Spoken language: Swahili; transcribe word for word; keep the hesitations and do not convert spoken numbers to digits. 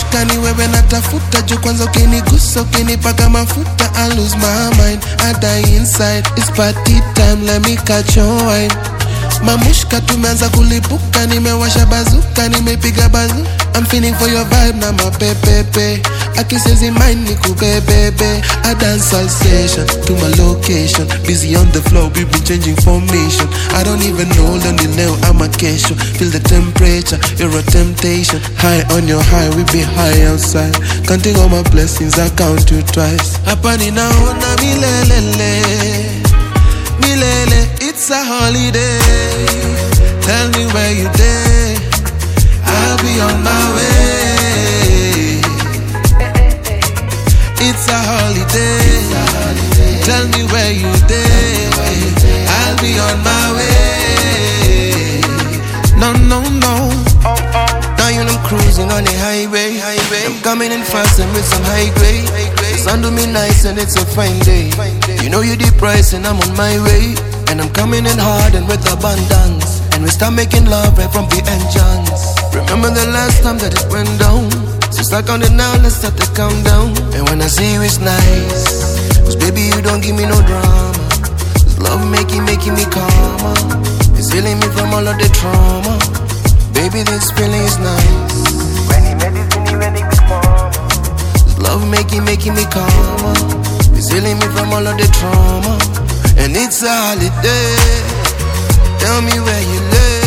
shaka ni wewe natafuta. Juu kwanza ukinigusa ukinipaka mafuta I lose my mind, I die inside. It's party time, let me catch your wine. Mamushka tumeanza kulipuka, nimewasha bazuka, nimepiga bazu. I'm feeling for your vibe na mapepepe. Akisezi mind ni kubebebe. I dance all session to my location. Busy on the floor, we been changing formation. I don't even know the name, I'm a kesho. Feel the temperature, you're a temptation. High on your high, we be high outside. Counting all my blessings, I count you twice. Hapa ninaona milelele, milele, it's a holiday. Tell me where you dey, I'll be on my way. It's a holiday. Tell me where you dey, I'll be on my way. No, no, no. Now you know I'm cruising on the highway, highway. I'm coming in fast and with some high grade. The sun do me nice and it's a fine day. You know you the price and I'm on my way. And I'm coming in hard and with abundance. And we start making love right from the engines. Remember the last time that it went down? So start counting down, let's start the countdown. And when I see you it's nice, cause baby you don't give me no drama. Cause love making, making me calmer. It's healing me from all of the trauma. Baby this feeling is nice. When he made this thing, when he was mama. Cause love making, making me calmer. It's healing me from all of the trauma. And it's a holiday. Tell me where you live,